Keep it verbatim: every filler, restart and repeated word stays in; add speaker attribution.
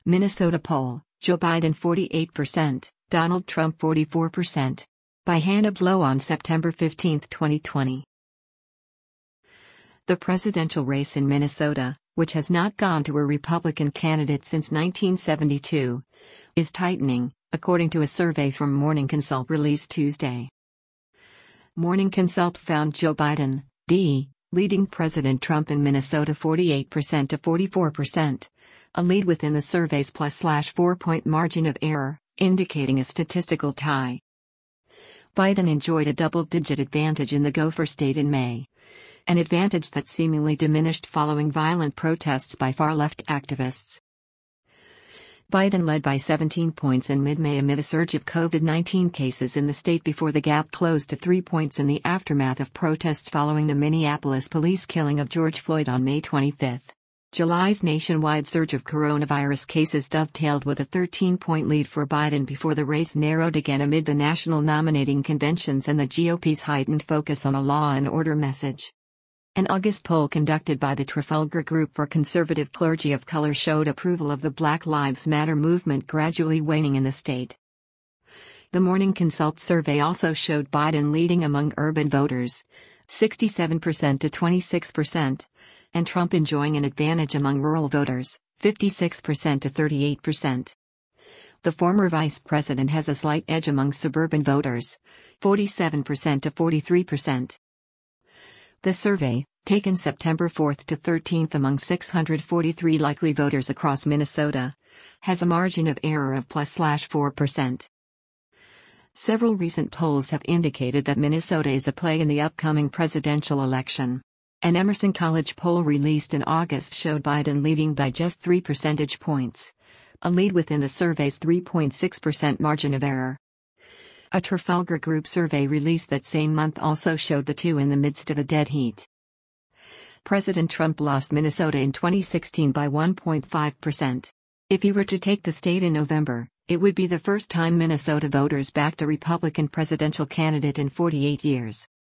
Speaker 1: Minnesota poll, Joe Biden forty-eight percent, Donald Trump forty-four percent. By Hannah Blow on September fifteenth, twenty twenty. The presidential race in Minnesota, which has not gone to a Republican candidate since nineteen seventy-two, is tightening, according to a survey from Morning Consult released Tuesday. Morning Consult found Joe Biden, D, leading President Trump in Minnesota forty-eight percent to forty-four percent, a lead within the survey's plus-slash four-point margin of error, indicating a statistical tie. Biden enjoyed a double-digit advantage in the Gopher State in May, an advantage that seemingly diminished following violent protests by far-left activists. Biden led by seventeen points in mid-May amid a surge of COVID nineteen cases in the state before the gap closed to three points in the aftermath of protests following the Minneapolis police killing of George Floyd on May twenty-fifth. July's nationwide surge of coronavirus cases dovetailed with a thirteen-point lead for Biden before the race narrowed again amid the national nominating conventions and the G O P's heightened focus on a law and order message. An August poll conducted by the Trafalgar Group for Conservative Clergy of Color showed approval of the Black Lives Matter movement gradually waning in the state. The Morning Consult survey also showed Biden leading among urban voters, sixty-seven percent to twenty-six percent, and Trump enjoying an advantage among rural voters, fifty-six percent to thirty-eight percent. The former vice president has a slight edge among suburban voters, forty-seven percent to forty-three percent. The survey, taken September fourth to thirteenth among six hundred forty-three likely voters across Minnesota, has a margin of error of plus/slash four percent. Several recent polls have indicated that Minnesota is a play in the upcoming presidential election. An Emerson College poll released in August showed Biden leading by just three percentage points, a lead within the survey's three point six percent margin of error. A Trafalgar Group survey released that same month also showed the two in the midst of a dead heat. President Trump lost Minnesota in twenty sixteen by one point five percent. If he were to take the state in November, it would be the first time Minnesota voters backed a Republican presidential candidate in forty-eight years.